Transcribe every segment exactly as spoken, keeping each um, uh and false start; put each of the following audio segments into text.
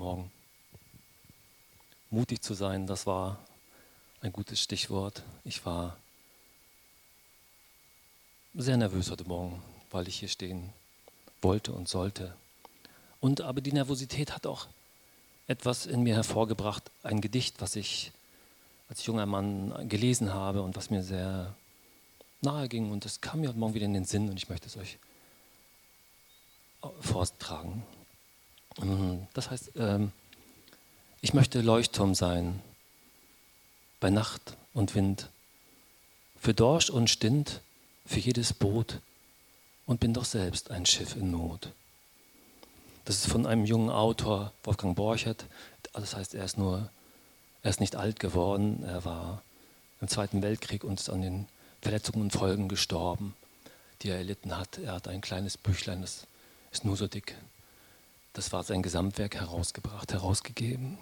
Morgen. Mutig zu sein, das war ein gutes Stichwort. Ich war sehr nervös heute Morgen, weil ich hier stehen wollte und sollte. Und aber die Nervosität hat auch etwas in mir hervorgebracht, ein Gedicht, was ich als junger Mann gelesen habe und was mir sehr nahe ging. Und das kam mir heute Morgen wieder in den Sinn und ich möchte es euch vortragen. Das heißt, ich möchte Leuchtturm sein, bei Nacht und Wind, für Dorsch und Stint, für jedes Boot und bin doch selbst ein Schiff in Not. Das ist von einem jungen Autor, Wolfgang Borchert. Das heißt, er ist nur, er ist nicht alt geworden, er war im Zweiten Weltkrieg und ist an den Verletzungen und Folgen gestorben, die er erlitten hat. Er hat ein kleines Büchlein, das ist nur so dick. Das war sein Gesamtwerk herausgebracht, herausgegeben.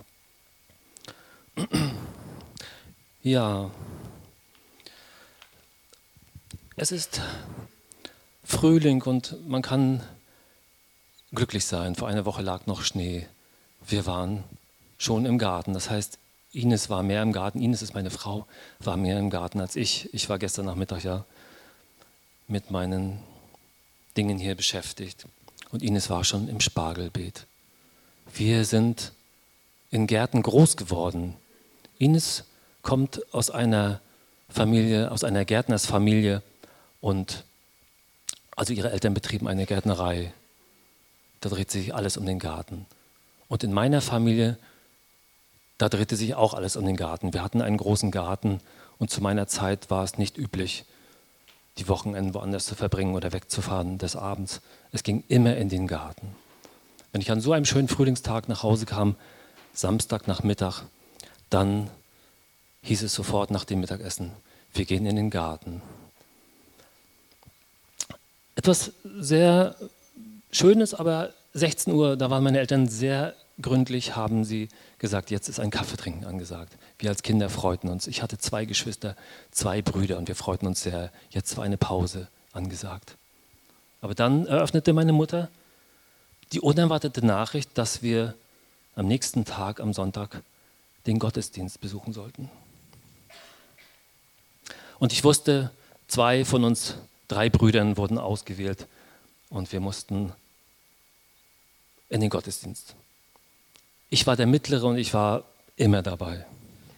Ja, es ist Frühling und man kann glücklich sein. Vor einer Woche lag noch Schnee. Wir waren schon im Garten. Das heißt, Ines war mehr im Garten. Ines ist meine Frau, war mehr im Garten als ich. Ich war gestern Nachmittag ja mit meinen Dingen hier beschäftigt. Und Ines war schon im Spargelbeet. Wir sind in Gärten groß geworden. Ines kommt aus einer Familie, aus einer Gärtnersfamilie und also ihre Eltern betrieben eine Gärtnerei. Da dreht sich alles um den Garten. Und in meiner Familie, da drehte sich auch alles um den Garten. Wir hatten einen großen Garten und zu meiner Zeit war es nicht üblich, die Wochenenden woanders zu verbringen oder wegzufahren des Abends. Es ging immer in den Garten. Wenn ich an so einem schönen Frühlingstag nach Hause kam, Samstagnachmittag, dann hieß es sofort nach dem Mittagessen, wir gehen in den Garten. Etwas sehr Schönes, aber sechzehn Uhr, da waren meine Eltern sehr gründlich, haben sie gesagt, jetzt ist ein Kaffeetrinken angesagt. Wir als Kinder freuten uns. Ich hatte zwei Geschwister, zwei Brüder und wir freuten uns sehr. Jetzt war eine Pause angesagt. Aber dann eröffnete meine Mutter die unerwartete Nachricht, dass wir am nächsten Tag, am Sonntag, den Gottesdienst besuchen sollten. Und ich wusste, zwei von uns, drei Brüdern wurden ausgewählt und wir mussten in den Gottesdienst. Ich war der Mittlere und ich war immer dabei.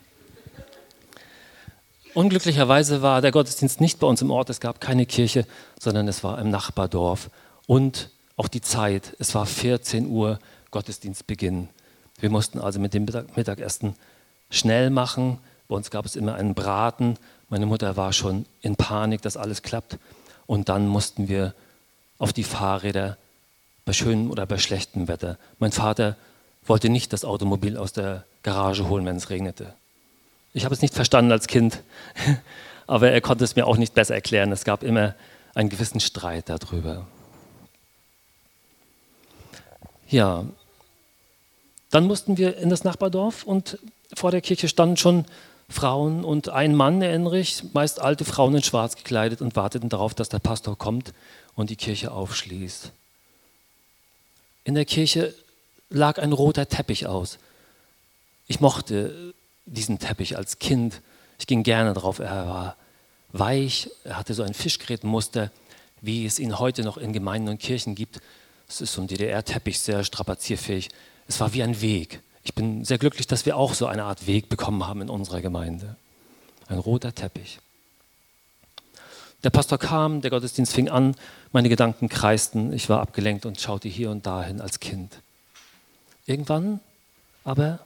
Unglücklicherweise war der Gottesdienst nicht bei uns im Ort, es gab keine Kirche, sondern es war im Nachbardorf. Und auch die Zeit, es war vierzehn Uhr Gottesdienstbeginn. Wir mussten also mit dem Mittag- Mittagessen schnell machen. Bei uns gab es immer einen Braten. Meine Mutter war schon in Panik, dass alles klappt. Und dann mussten wir auf die Fahrräder bei schönem oder bei schlechtem Wetter. Mein Vater wollte nicht das Automobil aus der Garage holen, wenn es regnete. Ich habe es nicht verstanden als Kind, aber er konnte es mir auch nicht besser erklären. Es gab immer einen gewissen Streit darüber. Ja, dann mussten wir in das Nachbardorf und vor der Kirche standen schon Frauen und ein Mann, erinnere ich, meist alte Frauen in Schwarz gekleidet und warteten darauf, dass der Pastor kommt und die Kirche aufschließt. In der Kirche lag ein roter Teppich aus. Ich mochte diesen Teppich als Kind. Ich ging gerne drauf. Er war weich, er hatte so ein Fischgrätenmuster, wie es ihn heute noch in Gemeinden und Kirchen gibt. Es ist so ein D D R-Teppich, sehr strapazierfähig. Es war wie ein Weg. Ich bin sehr glücklich, dass wir auch so eine Art Weg bekommen haben in unserer Gemeinde. Ein roter Teppich. Der Pastor kam, der Gottesdienst fing an, meine Gedanken kreisten, ich war abgelenkt und schaute hier und dahin als Kind. Irgendwann aber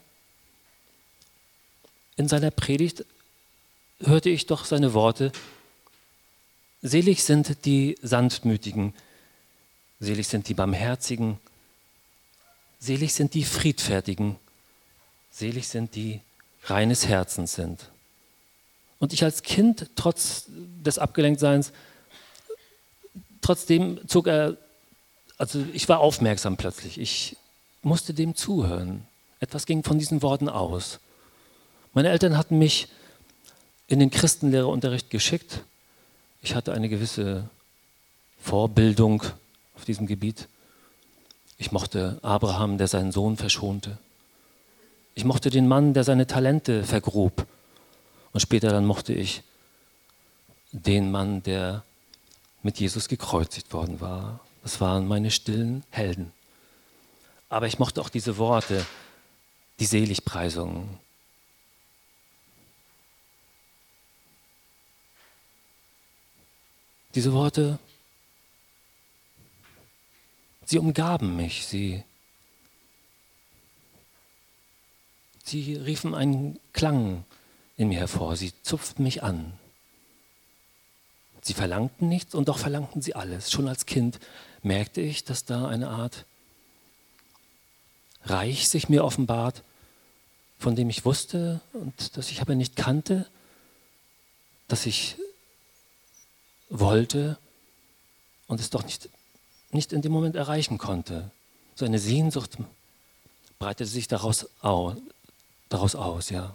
in seiner Predigt hörte ich doch seine Worte: Selig sind die Sanftmütigen, selig sind die Barmherzigen, selig sind die Friedfertigen, selig sind die reines Herzens sind. Und ich als Kind, trotz des Abgelenktseins, trotzdem zog er, also ich war aufmerksam plötzlich, ich musste dem zuhören. Etwas ging von diesen Worten aus. Meine Eltern hatten mich in den Christenlehrerunterricht geschickt. Ich hatte eine gewisse Vorbildung auf diesem Gebiet. Ich mochte Abraham, der seinen Sohn verschonte. Ich mochte den Mann, der seine Talente vergrub. Und später dann mochte ich den Mann, der mit Jesus gekreuzigt worden war. Das waren meine stillen Helden. Aber ich mochte auch diese Worte, die Seligpreisungen. Diese Worte, sie umgaben mich, sie, sie riefen einen Klang in mir hervor, sie zupften mich an. Sie verlangten nichts und doch verlangten sie alles. Schon als Kind merkte ich, dass da eine Art Reich sich mir offenbart, von dem ich wusste und das ich aber nicht kannte, dass ich wollte und es doch nicht, nicht in dem Moment erreichen konnte. So eine Sehnsucht breitete sich daraus, au, daraus aus, ja.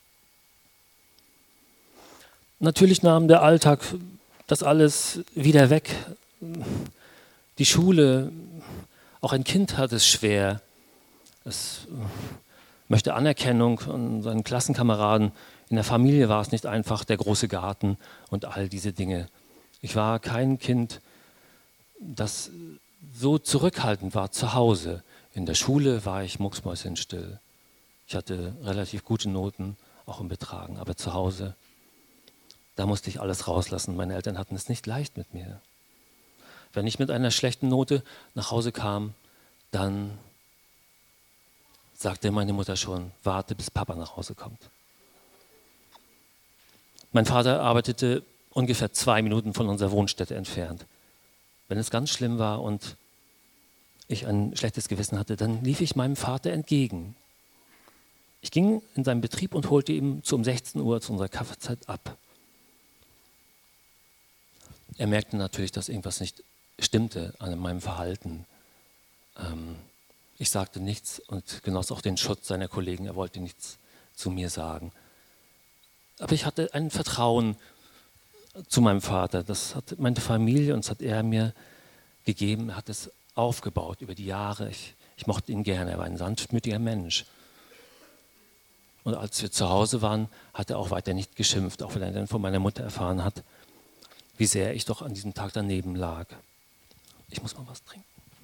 Natürlich nahm der Alltag das alles wieder weg. Die Schule, auch ein Kind hat es schwer. Es möchte Anerkennung von seinen Klassenkameraden. In der Familie war es nicht einfach, der große Garten und all diese Dinge. Ich war kein Kind, das so zurückhaltend war zu Hause. In der Schule war ich mucksmäuschenstill. Ich hatte relativ gute Noten, auch im Betragen, aber zu Hause, da musste ich alles rauslassen. Meine Eltern hatten es nicht leicht mit mir. Wenn ich mit einer schlechten Note nach Hause kam, dann sagte meine Mutter schon, warte, bis Papa nach Hause kommt. Mein Vater arbeitete ungefähr zwei Minuten von unserer Wohnstätte entfernt. Wenn es ganz schlimm war und ich ein schlechtes Gewissen hatte, dann lief ich meinem Vater entgegen. Ich ging in seinen Betrieb und holte ihn zu um sechzehn Uhr zu unserer Kaffeezeit ab. Er merkte natürlich, dass irgendwas nicht stimmte an meinem Verhalten. Ähm, ich sagte nichts und genoss auch den Schutz seiner Kollegen. Er wollte nichts zu mir sagen. Aber ich hatte ein Vertrauen zu meinem Vater. Das hat meine Familie und das hat er mir gegeben. Er hat es aufgebaut über die Jahre. Ich, ich mochte ihn gerne. Er war ein sanftmütiger Mensch. Und als wir zu Hause waren, hat er auch weiter nicht geschimpft, auch wenn er dann von meiner Mutter erfahren hat, wie sehr ich doch an diesem Tag daneben lag. Ich muss mal was trinken.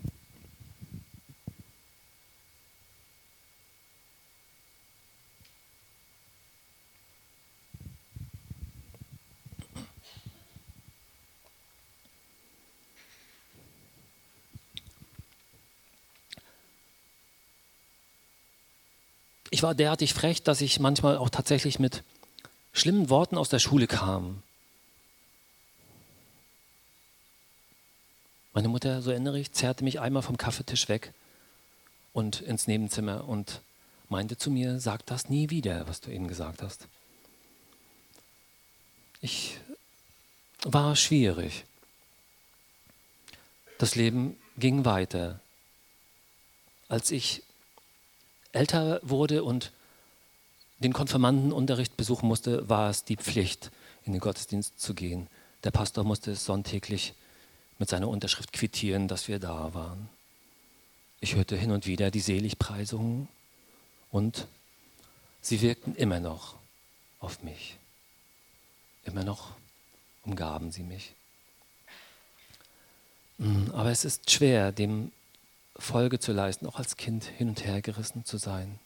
Ich war derartig frech, dass ich manchmal auch tatsächlich mit schlimmen Worten aus der Schule kam. Meine Mutter, so erinnere ich, zerrte mich einmal vom Kaffeetisch weg und ins Nebenzimmer und meinte zu mir, sag das nie wieder, was du eben gesagt hast. Ich war schwierig. Das Leben ging weiter. Als ich älter wurde und den Konfirmandenunterricht besuchen musste, war es die Pflicht, in den Gottesdienst zu gehen. Der Pastor musste es sonntäglich mit seiner Unterschrift quittieren, dass wir da waren. Ich hörte hin und wieder die Seligpreisungen und sie wirkten immer noch auf mich. Immer noch umgaben sie mich. Aber es ist schwer, dem Folge zu leisten, auch als Kind hin und her gerissen zu sein.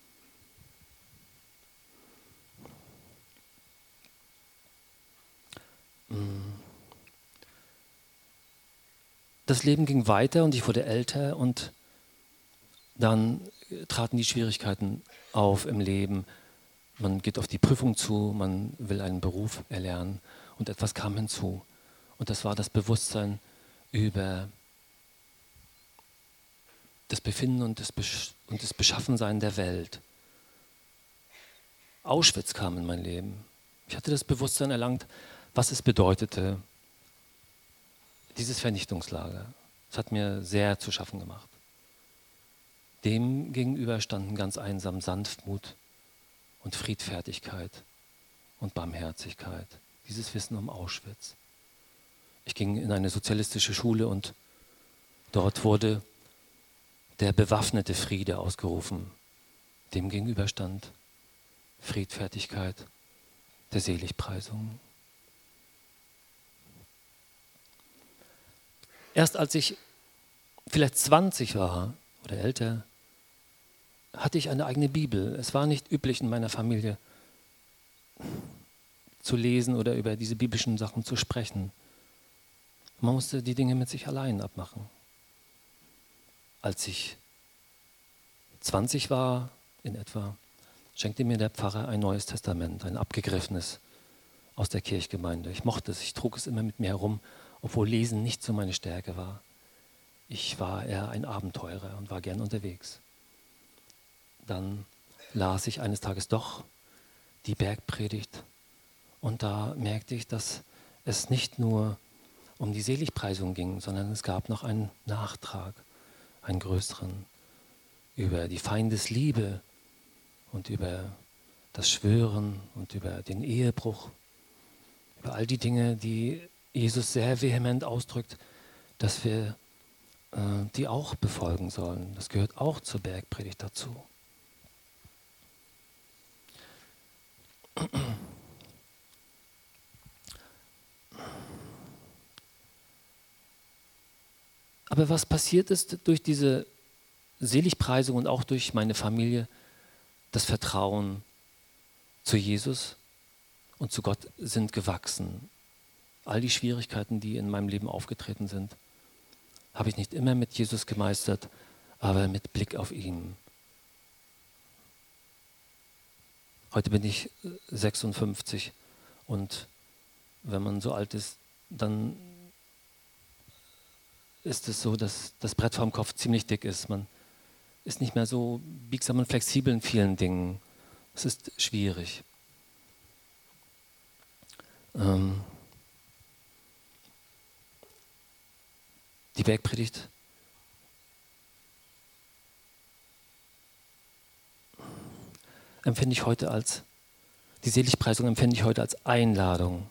Das Leben ging weiter und ich wurde älter und dann traten die Schwierigkeiten auf im Leben. Man geht auf die Prüfung zu, man will einen Beruf erlernen und etwas kam hinzu. Und das war das Bewusstsein über das Befinden und das, Besch- und das Beschaffensein der Welt. Auschwitz kam in mein Leben. Ich hatte das Bewusstsein erlangt, was es bedeutete, dieses Vernichtungslager. Das hat mir sehr zu schaffen gemacht. Dem gegenüber standen ganz einsam Sanftmut und Friedfertigkeit und Barmherzigkeit. Dieses Wissen um Auschwitz. Ich ging in eine sozialistische Schule und dort wurde der bewaffnete Friede ausgerufen. Dem gegenüberstand Friedfertigkeit der Seligpreisung. Erst als ich vielleicht zwanzig war oder älter, hatte ich eine eigene Bibel. Es war nicht üblich in meiner Familie zu lesen oder über diese biblischen Sachen zu sprechen. Man musste die Dinge mit sich allein abmachen. Als ich zwanzig war, in etwa, schenkte mir der Pfarrer ein Neues Testament, ein abgegriffenes aus der Kirchgemeinde. Ich mochte es, ich trug es immer mit mir herum, obwohl Lesen nicht so meine Stärke war. Ich war eher ein Abenteurer und war gern unterwegs. Dann las ich eines Tages doch die Bergpredigt und da merkte ich, dass es nicht nur um die Seligpreisung ging, sondern es gab noch einen Nachtrag, einen größeren, über die Feindesliebe und über das Schwören und über den Ehebruch, über all die Dinge, die Jesus sehr vehement ausdrückt, dass wir äh, die auch befolgen sollen. Das gehört auch zur Bergpredigt dazu. Aber was passiert ist durch diese Seligpreisung und auch durch meine Familie, das Vertrauen zu Jesus und zu Gott sind gewachsen. All die Schwierigkeiten, die in meinem Leben aufgetreten sind, habe ich nicht immer mit Jesus gemeistert, aber mit Blick auf ihn. Heute bin ich sechsundfünfzig und wenn man so alt ist, dann ist es so, dass das Brett vorm Kopf ziemlich dick ist. Man ist nicht mehr so biegsam und flexibel in vielen Dingen. Es ist schwierig. Ähm die Bergpredigt empfinde ich heute als, die Seligpreisung empfinde ich heute als Einladung.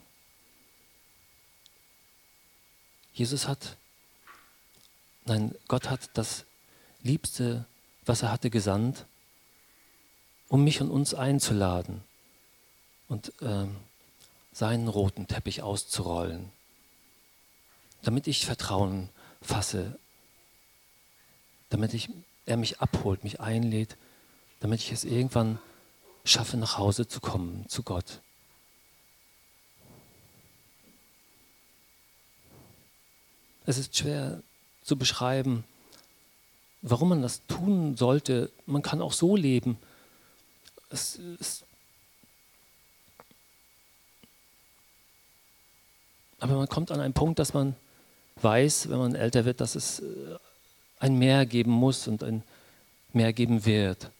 Jesus hat, nein, Gott hat das Liebste, was er hatte, gesandt, um mich und uns einzuladen und ähm, seinen roten Teppich auszurollen, damit ich Vertrauen fasse, damit ich, er mich abholt, mich einlädt, damit ich es irgendwann schaffe, nach Hause zu kommen, zu Gott. Es ist schwer zu beschreiben, warum man das tun sollte. Man kann auch so leben. Es ist aber man kommt an einen Punkt, dass man weiß, wenn man älter wird, dass es ein Mehr geben muss und ein Mehr geben wird.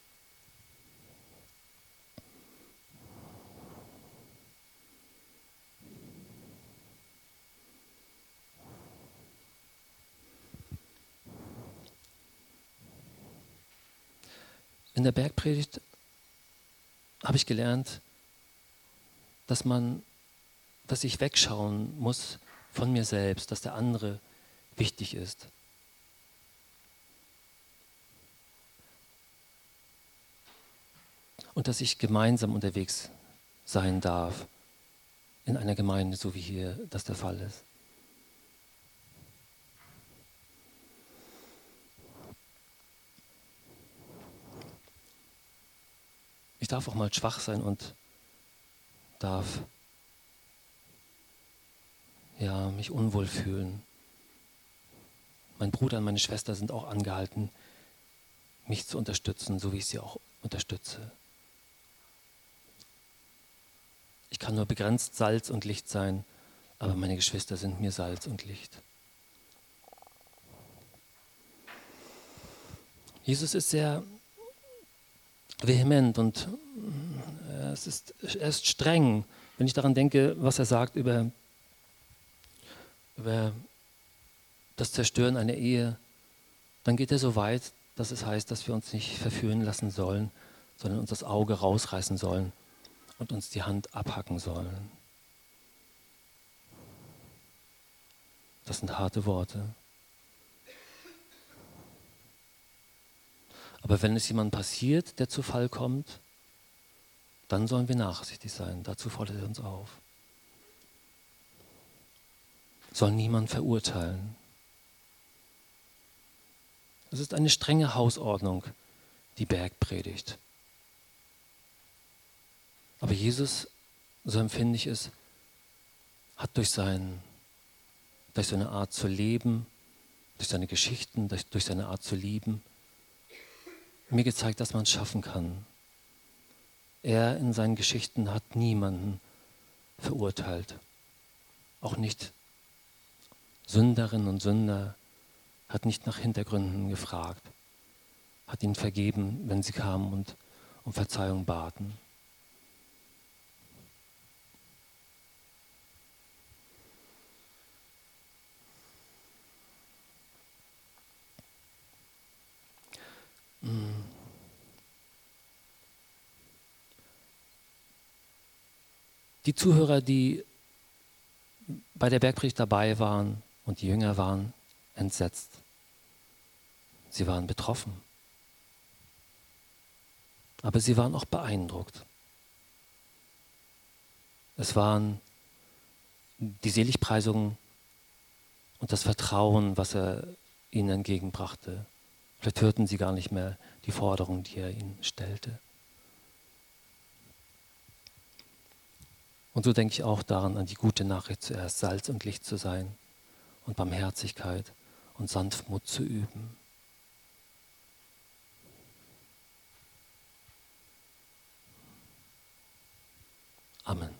In der Bergpredigt habe ich gelernt, dass man, dass ich wegschauen muss von mir selbst, dass der andere wichtig ist. Und dass ich gemeinsam unterwegs sein darf in einer Gemeinde, so wie hier das der Fall ist. Ich darf auch mal schwach sein und darf ja, mich unwohl fühlen. Mein Bruder und meine Schwester sind auch angehalten, mich zu unterstützen, so wie ich sie auch unterstütze. Ich kann nur begrenzt Salz und Licht sein, aber meine Geschwister sind mir Salz und Licht. Jesus ist sehr vehement und es ist, er ist streng, wenn ich daran denke, was er sagt über, über das Zerstören einer Ehe, dann geht er so weit, dass es heißt, dass wir uns nicht verführen lassen sollen, sondern uns das Auge rausreißen sollen und uns die Hand abhacken sollen. Das sind harte Worte. Aber wenn es jemandem passiert, der zu Fall kommt, dann sollen wir nachsichtig sein. Dazu fordert er uns auf. Soll niemand verurteilen. Das ist eine strenge Hausordnung, die Bergpredigt. Aber Jesus, so empfinde ich es, hat durch, sein, durch seine Art zu leben, durch seine Geschichten, durch, durch seine Art zu lieben, mir gezeigt, dass man es schaffen kann. Er in seinen Geschichten hat niemanden verurteilt. Auch nicht Sünderinnen und Sünder, hat nicht nach Hintergründen gefragt, hat ihnen vergeben, wenn sie kamen und um Verzeihung baten. Die Zuhörer, die bei der Bergpredigt dabei waren und die Jünger waren entsetzt. Sie waren betroffen. Aber sie waren auch beeindruckt. Es waren die Seligpreisungen und das Vertrauen, was er ihnen entgegenbrachte. Vielleicht hörten sie gar nicht mehr die Forderung, die er ihnen stellte. Und so denke ich auch daran, an die gute Nachricht zuerst, Salz und Licht zu sein und Barmherzigkeit und Sanftmut zu üben. Amen.